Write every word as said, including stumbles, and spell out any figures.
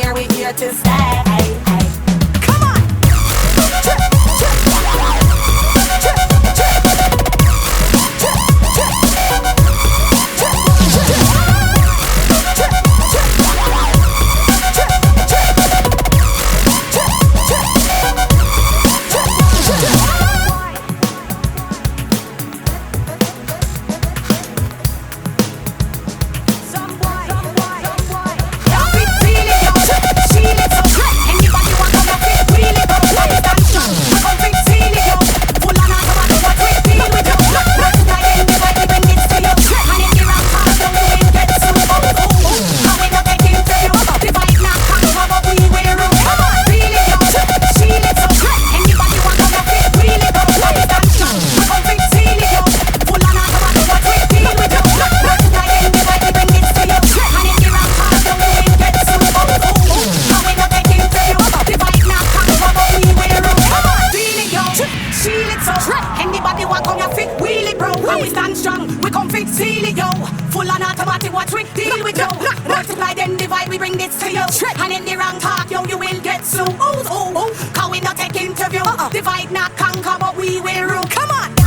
here, we here to stay. Come on! Anybody want come here fit wheelie bro? And we stand strong, we come fit seal it yo. Full on automatic, watch we deal with yo. Multiply then divide, we bring this to you. And in the wrong talk, yo, you will get so ooh ooh ooh. Cause we not take interview. Divide not conquer, but we will rule. Come on.